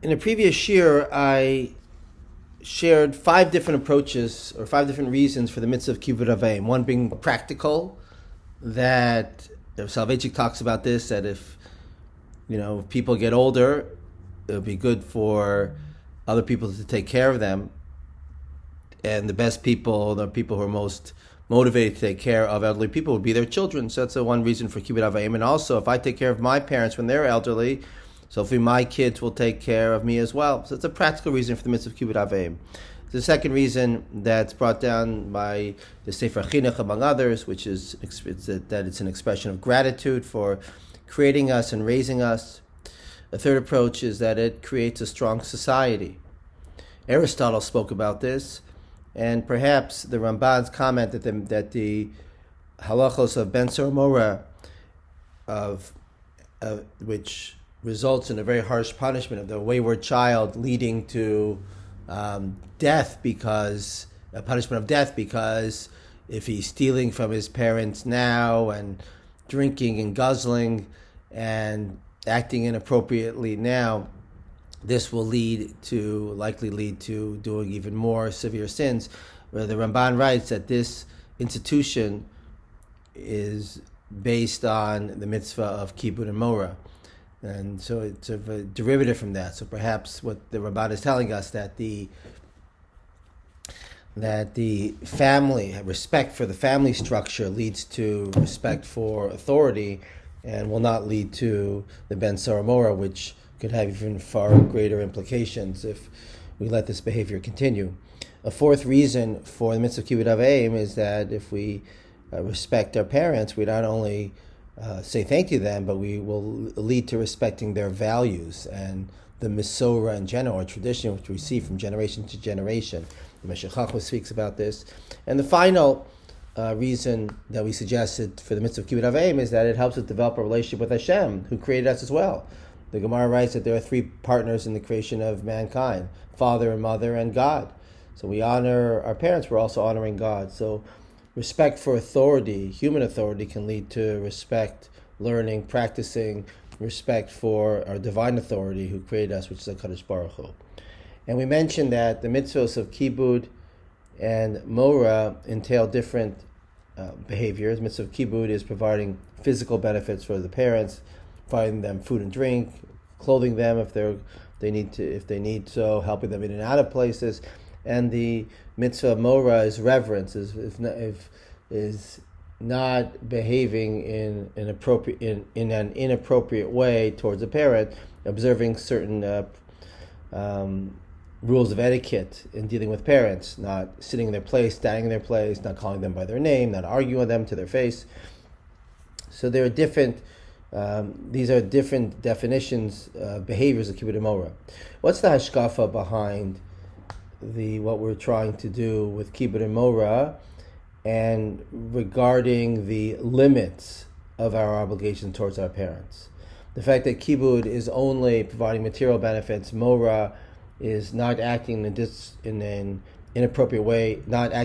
In a previous year, I shared 5 different approaches or 5 different reasons for the mitzvah of kibbud av v'em. One being practical, that Soloveitchik talks about this, that if people get older, it would be good for other people to take care of them. And the best people, the people who are most motivated to take care of elderly people, would be their children. So that's one reason for kibbud av v'em. And also, if I take care of my parents when they're elderly, so hopefully my kids will take care of me as well. So it's a practical reason for the mitzvah of kibbud av v'em. The second reason that's brought down by the Sefer Chinuch, among others, which is that it's an expression of gratitude for creating us and raising us. The third approach is that it creates a strong society. Aristotle spoke about this, and perhaps the Ramban's comment that the halachos of Ben Sor Mora, which results in a very harsh punishment of the wayward child, leading to death, because a punishment of death, because if he's stealing from his parents now and drinking and guzzling and acting inappropriately now, this will likely lead to doing even more severe sins. Where the Ramban writes that this institution is based on the mitzvah of kibbud and mora. And so it's a derivative from that. So perhaps what the Ramban is telling us, that the family, respect for the family structure, leads to respect for authority, and will not lead to the Ben Sor Mora, which could have even far greater implications if we let this behavior continue. A fourth reason for the mitzvah of kibbud av v'em is that if we respect our parents, we not only say thank you to them, but we will lead to respecting their values and the Mesorah in general, or tradition, which we see from generation to generation. The Meshech Chochmah speaks about this. And the final reason that we suggested for the mitzvah of kibbud av v'em is that it helps us develop a relationship with Hashem, who created us as well. The Gemara writes that there are 3 partners in the creation of mankind: father and mother and God. So we honor our parents, we're also honoring God. So respect for authority, human authority, can lead to respect, learning, practicing respect for our divine authority who created us, which is HaKadosh Baruch Hu. And we mentioned that the mitzvahs of kibbud and mora entail different behaviors. Mitzvah of kibbud is providing physical benefits for the parents, providing them food and drink, clothing them if they need so, helping them in and out of places. And the mitzvah of mora is reverence, is not behaving in an inappropriate way towards a parent, observing certain rules of etiquette in dealing with parents, not sitting in their place, standing in their place, not calling them by their name, not arguing with them to their face. So there are different. These are different definitions, behaviors of kibbud and mora. What's the hashkafa behind what we're trying to do with kibbud and mora, and regarding the limits of our obligation towards our parents? The fact that kibbud is only providing material benefits, mora is not acting in an inappropriate way,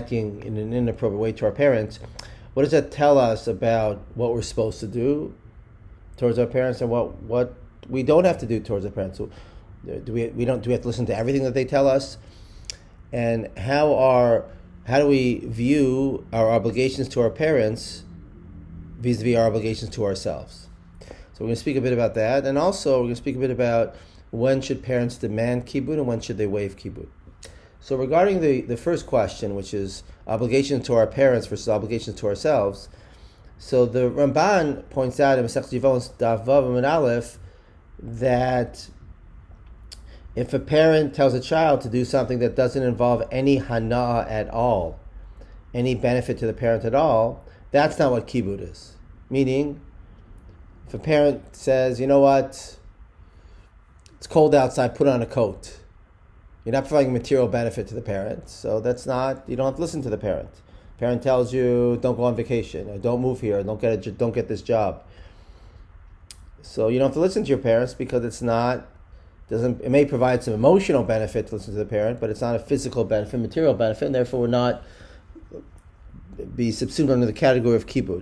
to our parents. What does that tell us about what we're supposed to do towards our parents, and what we don't have to do towards our parents? So do we have to listen to everything that they tell us? And how do we view our obligations to our parents vis-a-vis our obligations to ourselves? So we're going to speak a bit about that, and also we're going to speak a bit about when should parents demand kibbud and when should they waive kibbud. So regarding the first question, which is obligations to our parents versus obligations to ourselves, so the Ramban points out in Masechet Yevamos Daf Vav Amud Aleph that if a parent tells a child to do something that doesn't involve any hana'ah at all, any benefit to the parent at all, that's not what kibbud is. Meaning, if a parent says, you know what, it's cold outside, put on a coat, you're not providing material benefit to the parent, so you don't have to listen to the parent. Parent tells you, don't go on vacation, or don't move here, don't get this job. So you don't have to listen to your parents, because it may provide some emotional benefit to listen to the parent, but it's not a physical benefit, material benefit, and therefore will not be subsumed under the category of kibbud.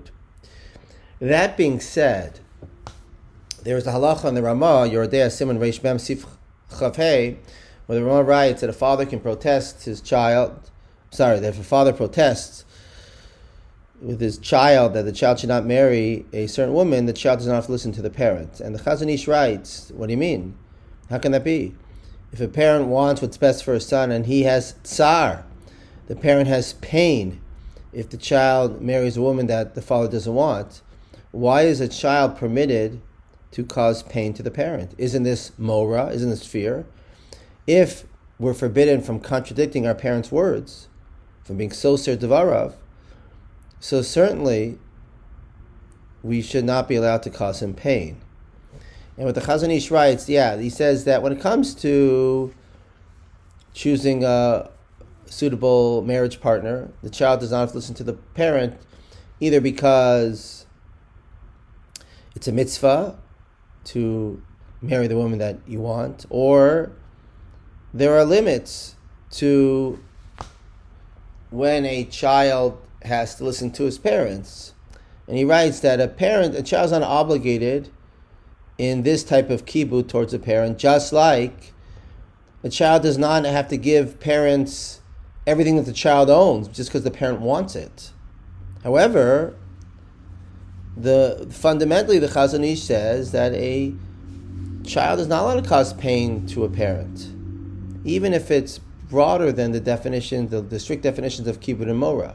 That being said, there is a halacha in the Ramah, Yoredei Siman Reish Mem Sif Chavhei, where the Rama writes that a father can protest his child. That if a father protests with his child that the child should not marry a certain woman, the child does not have to listen to the parent. And the Chazon Ish writes, what do you mean? How can that be? If a parent wants what's best for his son and he has tsar, the parent has pain if the child marries a woman that the father doesn't want, why is a child permitted to cause pain to the parent? Isn't this mora? Isn't this fear? If we're forbidden from contradicting our parents' words, from being soser devarav, so certainly we should not be allowed to cause him pain. And what the Chazon Ish writes, he says that when it comes to choosing a suitable marriage partner, the child does not have to listen to the parent, either because it's a mitzvah to marry the woman that you want, or there are limits to when a child has to listen to his parents. And he writes that a child's not obligated in this type of kibbut towards a parent, just like a child does not have to give parents everything that the child owns just because the parent wants it. However, fundamentally the Chazon Ish says that a child is not allowed to cause pain to a parent, even if it's broader than the definition, the strict definitions of kibbut and mora.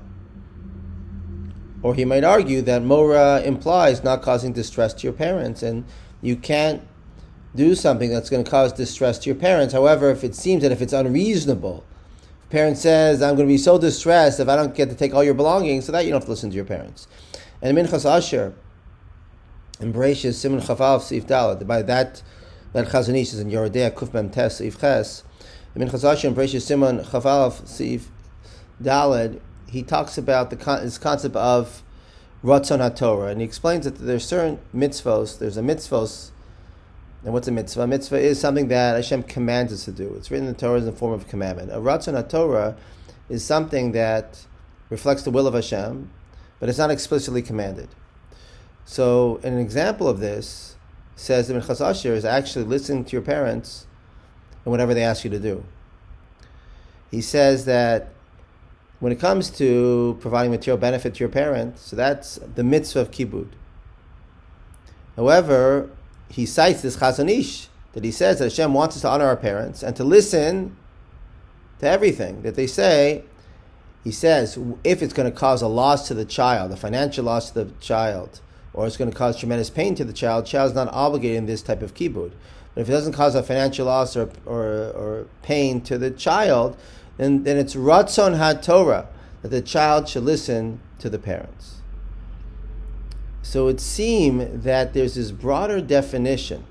Or he might argue that mora implies not causing distress to your parents, and you can't do something that's going to cause distress to your parents. However, if it seems that if it's unreasonable, if a parent says, I'm going to be so distressed if I don't get to take all your belongings, so that you don't have to listen to your parents. And Minchas Asher embraces Simon Chafal Seif Dalad. By that Chazon Ish is in Yoredea Kuf Mem Tes Seif Ches. Minchas Asher embraces Simon Chafal Seif Dalad. He talks about this concept of Ratzon HaTorah, and he explains that there's certain mitzvos. There's a mitzvos, and what's a mitzvah? A mitzvah is something that Hashem commands us to do. It's written in the Torah in the form of a commandment. A Ratzon HaTorah is something that reflects the will of Hashem, but it's not explicitly commanded. So, an example of this says that Minchas Asher is actually listening to your parents and whatever they ask you to do. He says that when it comes to providing material benefit to your parents, so that's the mitzvah of kibbut. However, he cites this Chazon Ish, that he says that Hashem wants us to honor our parents and to listen to everything that they say. He says, if it's going to cause a loss to the child, a financial loss to the child, or it's going to cause tremendous pain to the child is not obligated in this type of kibbut. But if it doesn't cause a financial loss or pain to the child, then it's Ratzon HaTorah, that the child should listen to the parents. So it seems that there's this broader definition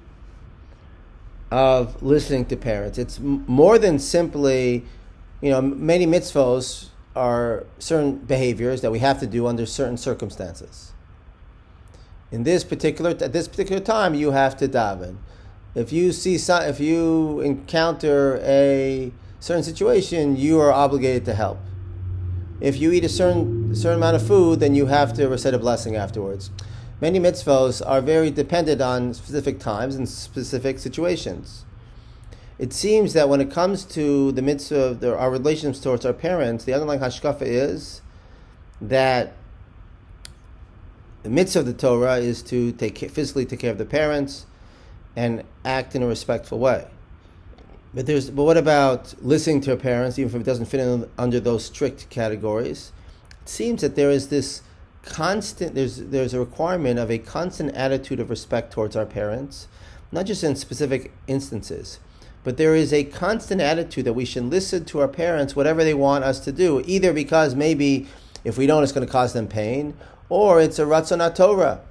of listening to parents. It's more than simply, many mitzvos are certain behaviors that we have to do under certain circumstances. At this particular time, you have to daven. If you encounter a certain situation, you are obligated to help. If you eat a certain amount of food, then you have to recite a blessing afterwards. Many mitzvos are very dependent on specific times and specific situations. It seems that when it comes to the mitzvah, our relationships towards our parents, the underlying hashkafa is that the mitzvah of the Torah is to physically take care of the parents and act in a respectful way. But what about listening to our parents, even if it doesn't fit under those strict categories? It seems that there is this constant, there's a requirement of a constant attitude of respect towards our parents, not just in specific instances, but there is a constant attitude that we should listen to our parents, whatever they want us to do, either because maybe if we don't, it's going to cause them pain, or it's a Ratzon HaTorah,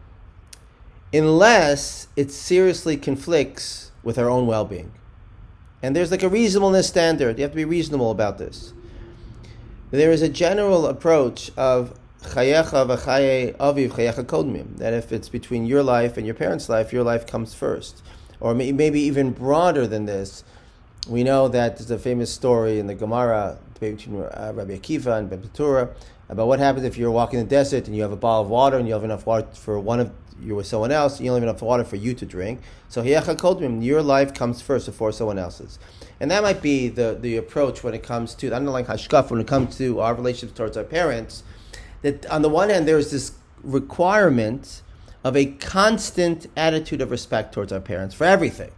unless it seriously conflicts with our own well-being. And there's like a reasonableness standard. You have to be reasonable about this. There is a general approach of chayecha v'chaye aviv chayecha kodmim, that if it's between your life and your parents' life, your life comes first. Or maybe even broader than this. We know that there's a famous story in the Gemara, debate between Rabbi Akiva and Ben Petura, about what happens if you're walking in the desert and you have a bottle of water and you have enough water for you're with someone else, you only have enough water for you to drink. So Hiyacha Kodmim, your life comes first before someone else's. And that might be the approach when it comes to the underlying hashkaf, when it comes to our relationships towards our parents, that on the one hand there's this requirement of a constant attitude of respect towards our parents for everything.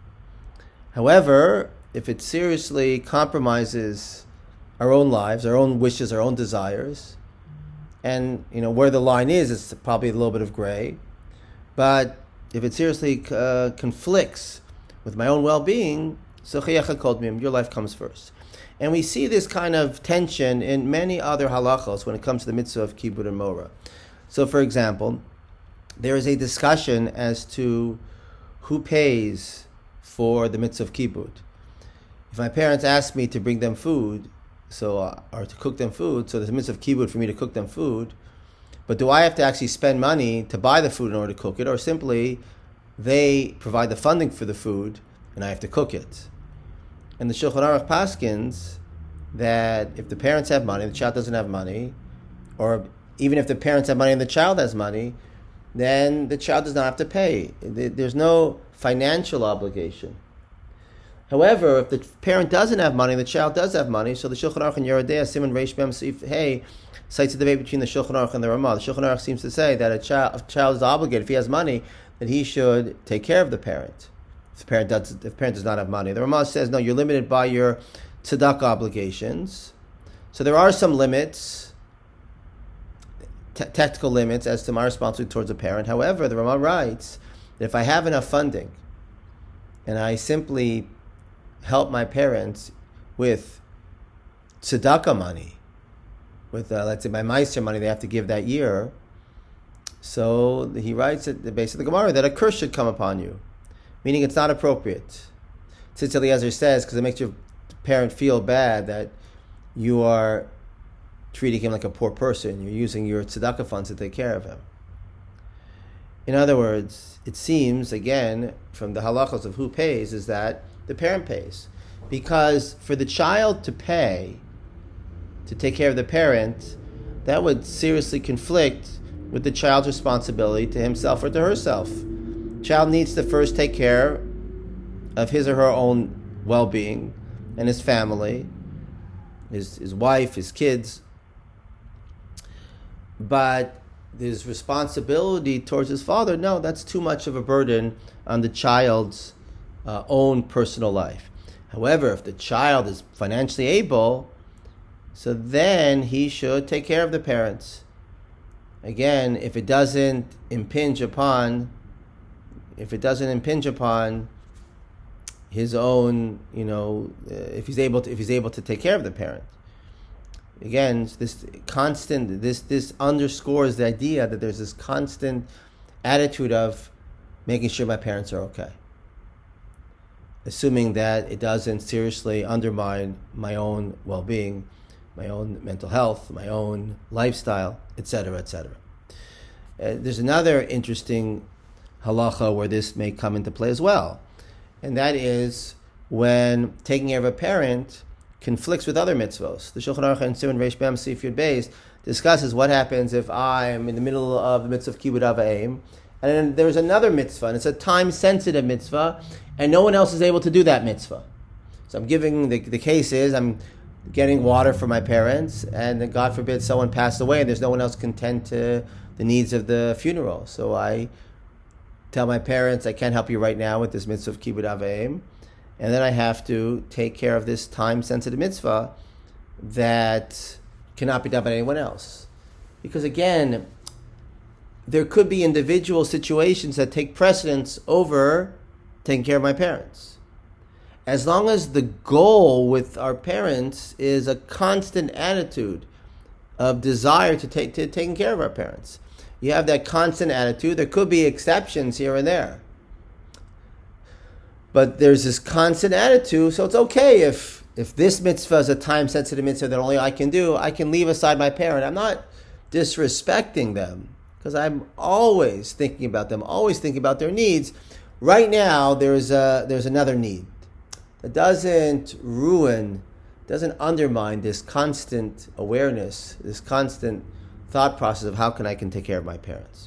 However, if it seriously compromises our own lives, our own wishes, our own desires, and where the line is, it's probably a little bit of gray. But if it seriously conflicts with my own well-being, so Chayecha Kodmim, your life comes first. And we see this kind of tension in many other halachos when it comes to the mitzvah of Kibud and Mora. So, for example, there is a discussion as to who pays for the mitzvah of Kibud. If my parents ask me to bring them food, or to cook them food, so there's a mitzvah of Kibud for me to cook them food, but do I have to actually spend money to buy the food in order to cook it, or simply they provide the funding for the food and I have to cook it? And the Shulchan Aruch paskins that if the parents have money, the child doesn't have money, or even if the parents have money and the child has money, then the child does not have to pay. There's no financial obligation. However, if the parent doesn't have money and the child does have money, so the Shulchan Aruch and Yerodei Siman Reish Mem Seif Hey cites a debate between the Shulchan Aruch and the Ramah. The Shulchan Aruch seems to say that a child is obligated, if he has money, that he should take care of the parent. If the parent does not have money, the Ramah says no, you're limited by your tzedakah obligations. So there are some limits, technical limits as to my responsibility towards a parent. However, the Ramah writes that if I have enough funding and I simply help my parents with tzedakah money, with let's say my meiser money they have to give that year, so he writes at the base of the Gemara that a curse should come upon you, meaning it's not appropriate. Tzitz Eliezer says, because it makes your parent feel bad that you are treating him like a poor person, you're using your tzedakah funds to take care of him. In other words, it seems, again, from the halachos of who pays, is that the parent pays. Because for the child to pay, to take care of the parent, that would seriously conflict with the child's responsibility to himself or to herself. Child needs to first take care of his or her own well-being and his family, his wife, his kids. But his responsibility towards his father, no, that's too much of a burden on the child's own personal life. However, if the child is financially able, so then he should take care of the parents. Again, if it doesn't impinge upon his own, if he's able to take care of the parent. Again, this underscores the idea that there's this constant attitude of making sure my parents are okay, assuming that it doesn't seriously undermine my own well-being, my own mental health, my own lifestyle, etc., etc. There's another interesting halacha where this may come into play as well, and that is when taking care of a parent conflicts with other mitzvos. The Shulchan Aruch and Siman Reish Mem Seif Yud Beis discusses what happens if I am in the middle of the mitzvah of Kibud Av V'Em, and then there's another mitzvah, and it's a time-sensitive mitzvah, and no one else is able to do that mitzvah. So I'm giving, the case is, I'm getting water for my parents, and then God forbid someone passed away, and there's no one else can tend to the needs of the funeral. So I tell my parents, I can't help you right now with this mitzvah of Kibud Av V'Em, and then I have to take care of this time-sensitive mitzvah that cannot be done by anyone else. Because again, there could be individual situations that take precedence over taking care of my parents. As long as the goal with our parents is a constant attitude of desire to taking care of our parents. You have that constant attitude. There could be exceptions here and there. But there's this constant attitude, so it's okay if this mitzvah is a time-sensitive mitzvah that only I can do, I can leave aside my parent. I'm not disrespecting them, because I'm always thinking about them, always thinking about their needs. Right now, there's another need. That doesn't ruin doesn't undermine this constant awareness, this constant thought process of how I can take care of my parents.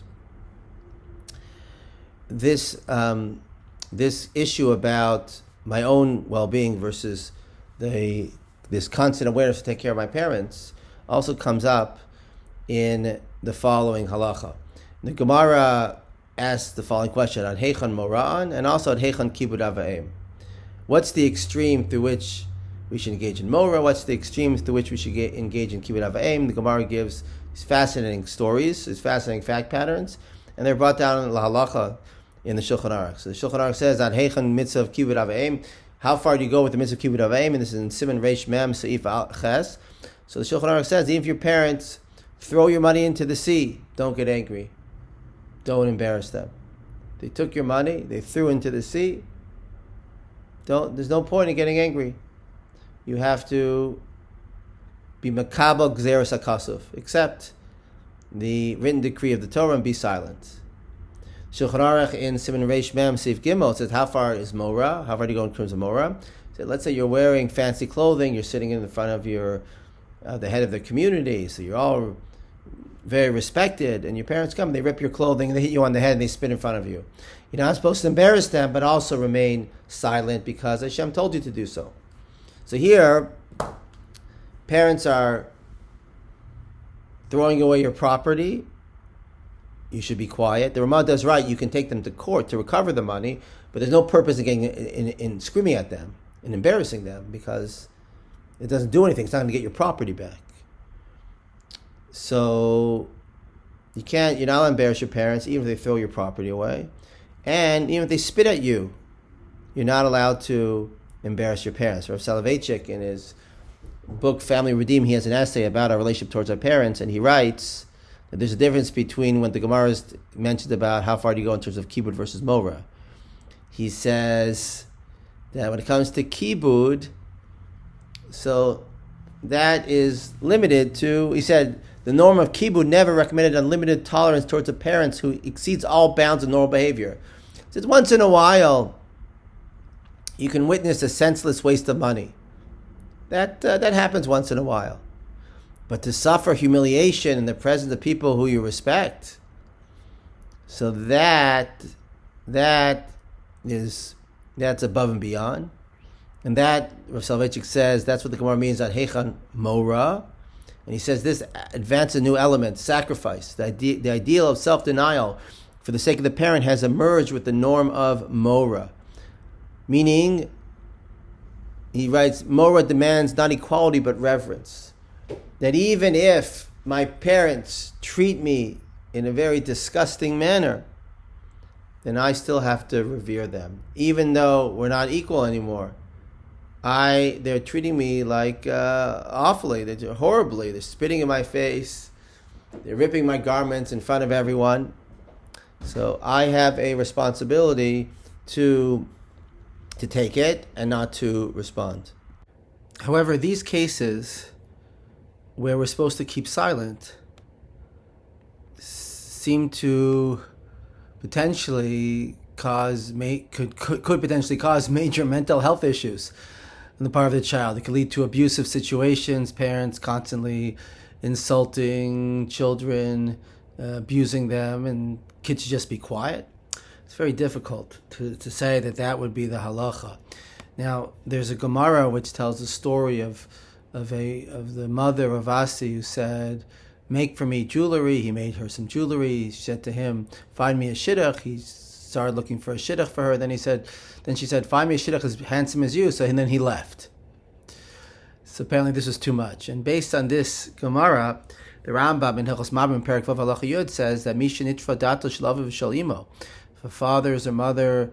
This issue about my own well-being versus this constant awareness to take care of my parents also comes up in the following halacha. The Gemara asks the following question: Ad Heichan Mora'an, and also Ad Heichan Kibud Av V'Em. What's the extreme through which we should engage in Mora? What's the extreme through which we should engage in Kibud Av V'Em? The Gemara gives these fascinating stories, these fascinating fact patterns, and they're brought down in the halacha in the Shulchan Aruch. So the Shulchan Aruch says, Ad Heichan Mitzvah of Kibud Av V'Em. How far do you go with the Mitzvah of Kibud Av V'Em? And this is in Siman Reish Mem Seif Al Ches. So the Shulchan Aruch says, even if your parents throw your money into the sea, don't get angry. Don't embarrass them. They took your money, they threw into the sea. There's no point in getting angry. You have to be makabel gzeras hakasuv, accept the written decree of the Torah and be silent. Shulchan Aruch in Siman Reish Mem Seif Gimel says, how far is Mora? How far do you go in terms of Mora? So let's say you're wearing fancy clothing, you're sitting in the front of the head of the community, so you're all very respected, and your parents come, they rip your clothing, and they hit you on the head, and they spit in front of you. You're not supposed to embarrass them, but also remain silent because Hashem told you to do so. So here, parents are throwing away your property. You should be quiet. The Ramah does right. You can take them to court to recover the money, but there's no purpose in getting in screaming at them and embarrassing them because it doesn't do anything. It's not going to get your property back. So you're not allowed to embarrass your parents, even if they throw your property away. And even if they spit at you, you're not allowed to embarrass your parents. Rav Soloveitchik, in his book Family Redeemed, he has an essay about our relationship towards our parents, and he writes that there's a difference between when the Gemara is mentioned about how far do you go in terms of kibud versus mora. He says that when it comes to kibud, so that is limited to, he said, the norm of kibud never recommended unlimited tolerance towards a parent who exceeds all bounds of normal behavior. He says once in a while, you can witness a senseless waste of money. That happens once in a while. But to suffer humiliation in the presence of people who you respect, so that's above and beyond. And that, Rav Soloveitchik says, that's what the Gemara means on Heichan Mora. And he says this advances a new element, sacrifice. The ideal of self-denial for the sake of the parent has emerged with the norm of Mora. Meaning, he writes, Mora demands not equality but reverence. That even if my parents treat me in a very disgusting manner, then I still have to revere them. Even though we're not equal anymore. They're treating me like awfully, they're horribly, they're spitting in my face, they're ripping my garments in front of everyone. So I have a responsibility to take it and not to respond. However, these cases where we're supposed to keep silent seem to potentially could potentially cause major mental health issues on the part of the child. It could lead to abusive situations, parents constantly insulting children, abusing them, and kids should just be quiet. It's very difficult to say that would be the halacha. Now, there's a Gemara which tells the story of the mother of Asi who said, "Make for me jewelry." He made her some jewelry. She said to him, "Find me a shidduch." He started looking for a shidduch for her. Then she said, "Find me a shidduch as handsome as you." And then he left. So apparently this was too much. And based on this Gemara, the Rambam in Hilchos Mabim Perek Vav Halacha Yud says that Misha Nitva Dato Shalav V'Shal Imo. If a father or mother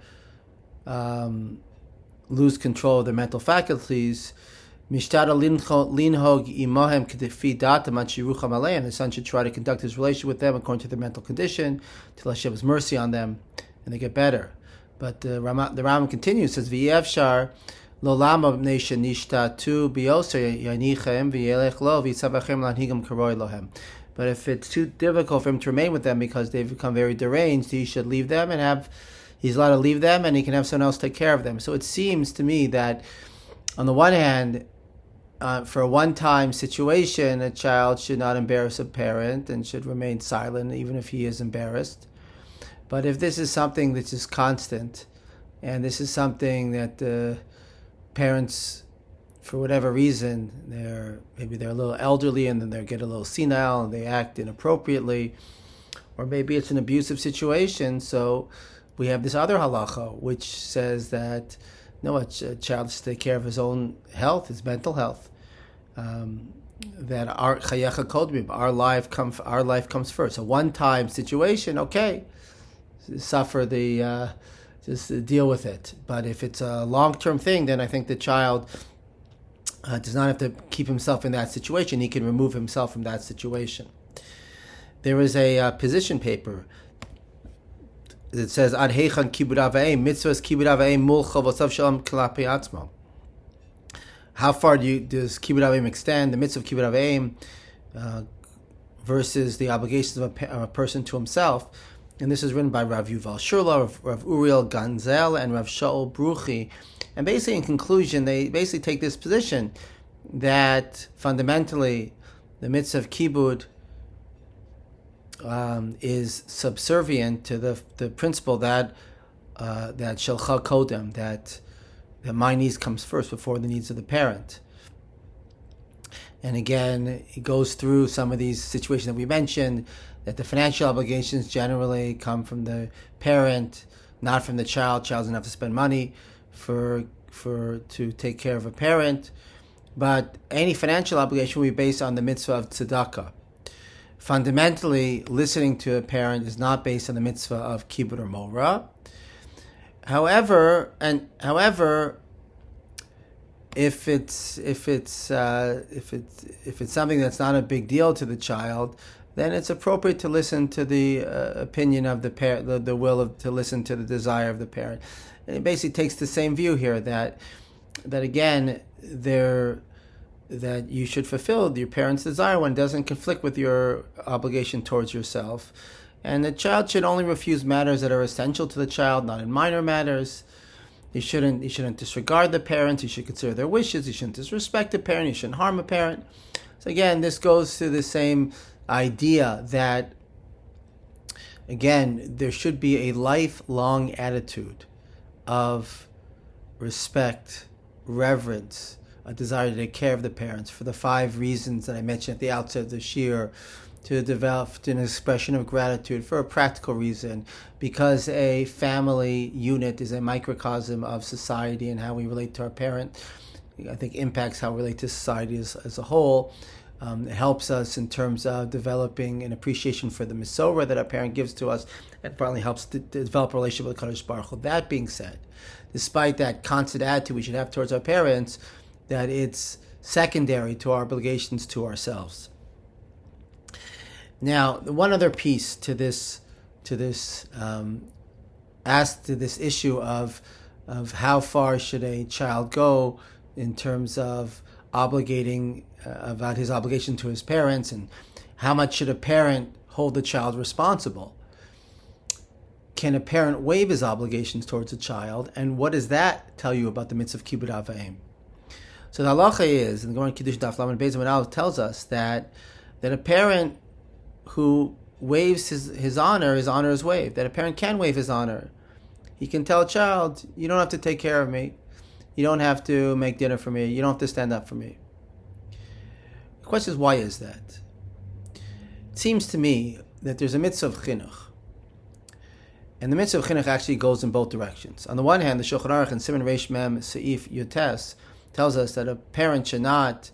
lose control of their mental faculties, Mishtara linhog imahem k'defi datam an shirucham aleim. The son should try to conduct his relationship with them according to their mental condition, till Hashem has mercy on them, and they get better. But the Rambam continues, says v'yevshar lo lama b'nei shenishta biyoser yanichem v'yelech lo v'yitzavachem lanhigam karoi lohem. But if it's too difficult for him to remain with them because they've become very deranged, he should leave them he's allowed to leave them, and he can have someone else take care of them. So it seems to me that on the one hand, for a one-time situation, a child should not embarrass a parent and should remain silent even if he is embarrassed. But if this is something that is constant, and this is something that the parents, for whatever reason, maybe they're a little elderly and then they get a little senile and they act inappropriately, or maybe it's an abusive situation, so we have this other halacha which says that no, a child has to take care of his own health, his mental health. That our chayecha kodmim, our life comes first. A one-time situation, okay, suffer just deal with it. But if it's a long-term thing, then I think the child does not have to keep himself in that situation. He can remove himself from that situation. There is a position paper. It says ad heichan kibud avayim mitzvahs kibud avayim mul chavosav shalom k'lapei atzmo. How far does kibud avayim extend? The mitzvah of kibud avayim versus the obligations of a person to himself. And this is written by Rav Yuval Shurla, Rav Uriel Ganzel, and Rav Shaul Bruchi. And basically, in conclusion, they basically take this position that fundamentally the mitzvah of kibud is subservient to the principle that shelcha kodem, that my needs comes first before the needs of the parent. And again, it goes through some of these situations that we mentioned, that the financial obligations generally come from the parent, not from the child. Child doesn't have to spend money to take care of a parent, but any financial obligation will be based on the mitzvah of tzedakah. Fundamentally, listening to a parent is not based on the mitzvah of kibud or mora. However, if it's something that's not a big deal to the child, then it's appropriate to listen to the opinion of the parent, the will to listen to the desire of the parent. And it basically takes the same view here that again that you should fulfill your parent's desire when it doesn't conflict with your obligation towards yourself. And the child should only refuse matters that are essential to the child, not in minor matters. You shouldn't disregard the parents. You should consider their wishes. You shouldn't disrespect a parent. You shouldn't harm a parent. So again, this goes to the same idea that, again, there should be a lifelong attitude of respect, reverence, a desire to take care of the parents for the 5 reasons that I mentioned at the outset of this year, to develop an expression of gratitude for a practical reason, because a family unit is a microcosm of society, and how we relate to our parent, I think, impacts how we relate to society as a whole. It helps us in terms of developing an appreciation for the Mesorah that our parent gives to us. It probably helps to develop a relationship with Kadosh Baruch Hu. That being said, despite that constant attitude we should have towards our parents, that it's secondary to our obligations to ourselves. Now, one other piece to this issue of how far should a child go in terms of obligating about his obligation to his parents, and how much should a parent hold the child responsible? Can a parent waive his obligations towards a child, and what does that tell you about the mitzvah of kibud avayim? So the halacha is, and the Gemara Kiddush Daf Lamed Beis Amud Aleph tells us that a parent who waives his honor is waived. That a parent can waive his honor. He can tell a child, you don't have to take care of me. You don't have to make dinner for me. You don't have to stand up for me. The question is, why is that? It seems to me that there's a mitzvah of chinuch. And the mitzvah of chinuch actually goes in both directions. On the one hand, the Shulchan Aruch and Siman Reish Mem Seif Yotes tells us that a parent should not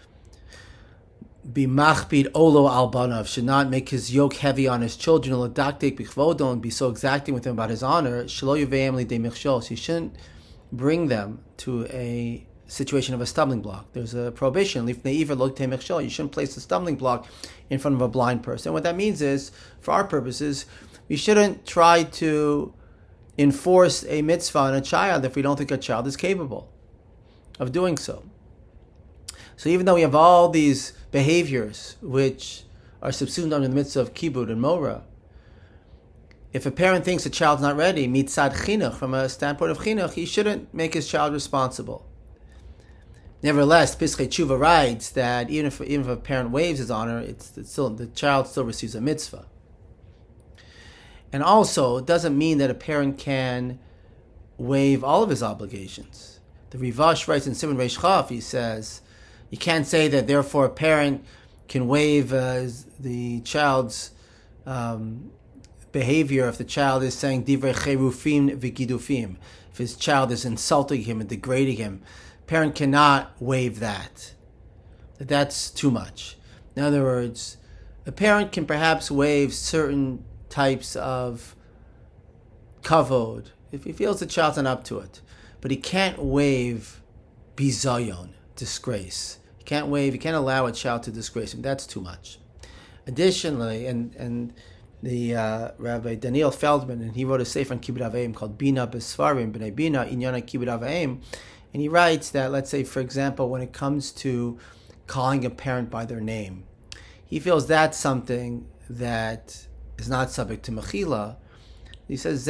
be machbid olo al banav, should not make his yoke heavy on his children, l'daktek b'chvodo, and be so exacting with him about his honor. Shelo yuveim lidei michshos, he shouldn't bring them to a situation of a stumbling block. There's a prohibition, lifnei iver lo tei michshol, you shouldn't place a stumbling block in front of a blind person. What that means is, for our purposes, we shouldn't try to enforce a mitzvah on a child if we don't think a child is capable of doing so. So even though we have all these behaviors which are subsumed under the mitzvah of kibud and mora, if a parent thinks a child's not ready, mitzad chinuch, from a standpoint of chinuch, he shouldn't make his child responsible. Nevertheless, Pischei Tshuva writes that even if a parent waives his honor, it's still, the child still receives a mitzvah. And also, it doesn't mean that a parent can waive all of his obligations. The Rivash writes in Simon Reish Chaf, he says, you can't say that therefore a parent can waive the child's behavior if the child is saying divrei cherufim v'gidufim, if his child is insulting him and degrading him. Parent cannot waive that. That's too much. In other words, a parent can perhaps waive certain types of kavod if he feels the child's not up to it, but he can't waive bizayon, disgrace. He can't allow a child to disgrace him. That's too much. Additionally, and the Rabbi Daniel Feldman, and he wrote a sefer on Kibbud Av V'em called Bina B'Sfarim B'nai Bina Inyana Kibbud Av V'em. And he writes that, let's say, for example, when it comes to calling a parent by their name, he feels that's something that is not subject to mechila. He says,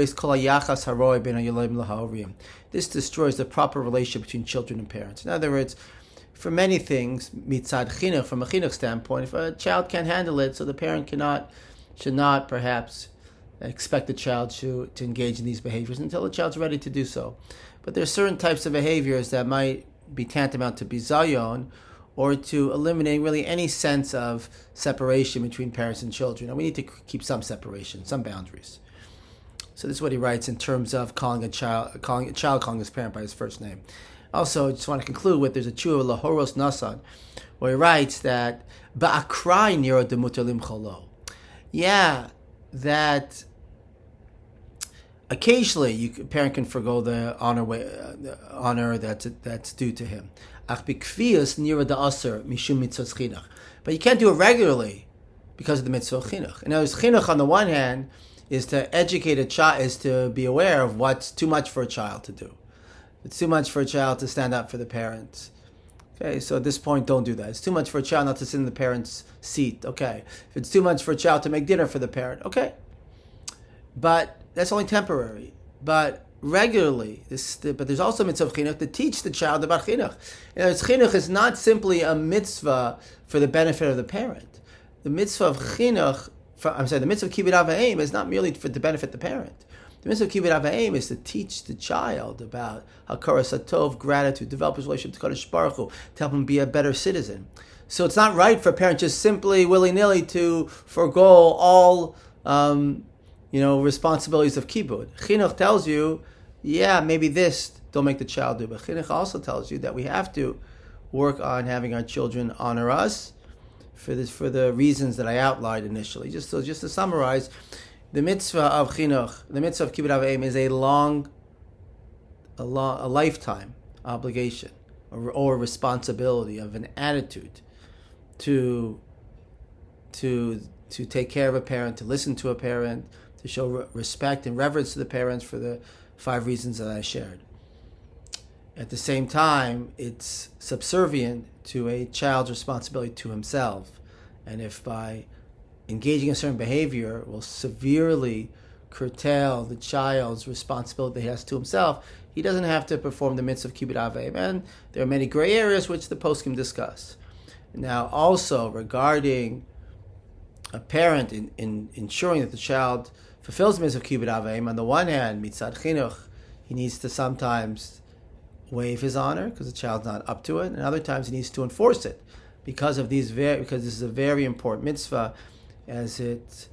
this destroys the proper relationship between children and parents. In other words, for many things, mitzad chinuch, from a chinuch standpoint, if a child can't handle it, so the parent should not perhaps expect the child to engage in these behaviors until the child's ready to do so. But there are certain types of behaviors that might be tantamount to bizayon, or to eliminating really any sense of separation between parents and children. And we need to keep some separation, some boundaries. So this is what he writes in terms of calling his parent by his first name. Also, I just want to conclude with, there's a tshuva Lahoros Nasan, where he writes that ba'akrai niro demuter limcholo. Yeah, that occasionally a parent can forgo the honor that's due to him. But you can't do it regularly because of the mitzvah of chinuch. In other words, chinuch on the one hand is to educate a child, is to be aware of what's too much for a child to do. It's too much for a child to stand up for the parents. Okay, so at this point, don't do that. It's too much for a child not to sit in the parent's seat. Okay, if it's too much for a child to make dinner for the parent, okay. But that's only temporary. But regularly, but there's also a mitzvah of chinuch to teach the child about chinuch. Chinuch is not simply a mitzvah for the benefit of the parent. The mitzvah of chinuch, the mitzvah of kibbud av v'em is not merely to benefit the parent. The mitzvah of kibbud av v'em is to teach the child about hakaras hatov, gratitude, develop his relationship to Kadosh Baruch Hu, to help him be a better citizen. So it's not right for a parent just simply willy-nilly to forego all responsibilities of kibbud. Chinuch tells you, yeah, maybe this don't make the child do, but chinuch also tells you that we have to work on having our children honor us for the reasons that I outlined initially. Just to summarize, the mitzvah of chinuch, the mitzvah of kibbud av v'em, is a lifetime obligation or responsibility of an attitude to take care of a parent, to listen to a parent, to show respect and reverence to the parents for the 5 reasons that I shared. At the same time, it's subservient to a child's responsibility to himself. And if by engaging in certain behavior will severely curtail the child's responsibility that he has to himself, he doesn't have to perform the mitzvah of kibbud av v'em. And there are many gray areas which the poskim discuss. Now, also regarding a parent in ensuring that the child fulfills the mitzvah of kibbud av v'em, on the one hand, mitzad chinuch, he needs to sometimes waive his honor because the child's not up to it, and other times he needs to enforce it because this is a very important mitzvah, as it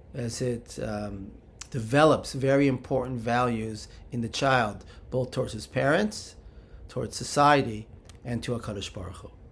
develops very important values in the child, both towards his parents, towards society, and to HaKadosh Baruch Hu.